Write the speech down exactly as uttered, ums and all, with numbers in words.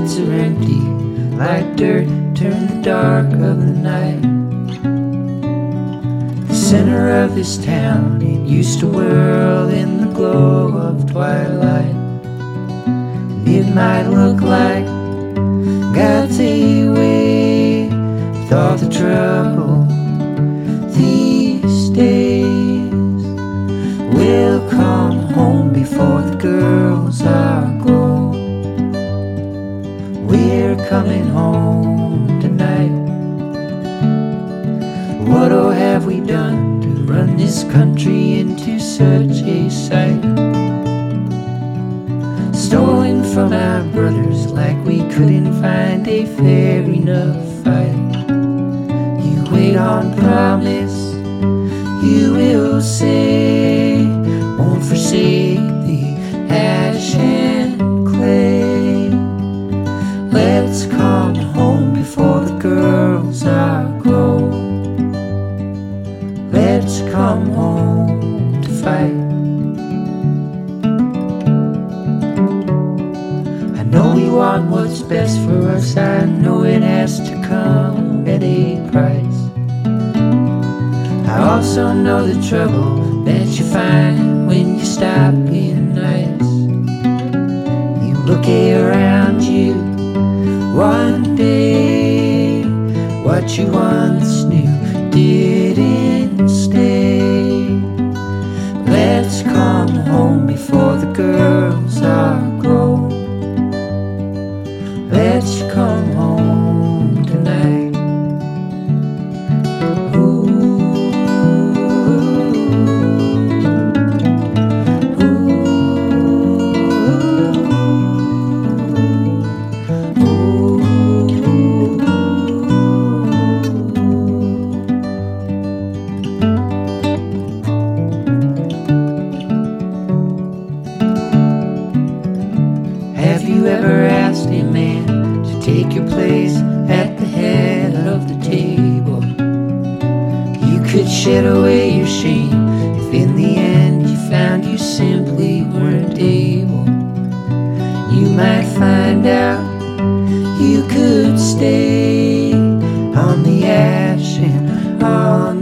streets are empty, like dirt turn the dark of the night. The center of this town, it used to whirl in the glow of twilight. It might look like God's away with all the trouble these days. We'll come home before the girls are grown. We're coming home tonight. What oh have we done to run this country into such a sight? Stolen from our brothers like we couldn't find a fair enough fight. You wait on promise, you will say, won't forsake the ash and clay. Let's come home before the girls are grown. Let's come home to fight. I know we want what's best for us, I know it has to come at a price. I also know the trouble that you find when you stop being nice. You look around you one day, what you once knew didn't stay. Let's come home before the girls are grown. Let's come home tonight. Have you ever asked a man to take your place at the head of the table? You could shed away your shame if in the end you found you simply weren't able. You might find out you could stay on the ash and on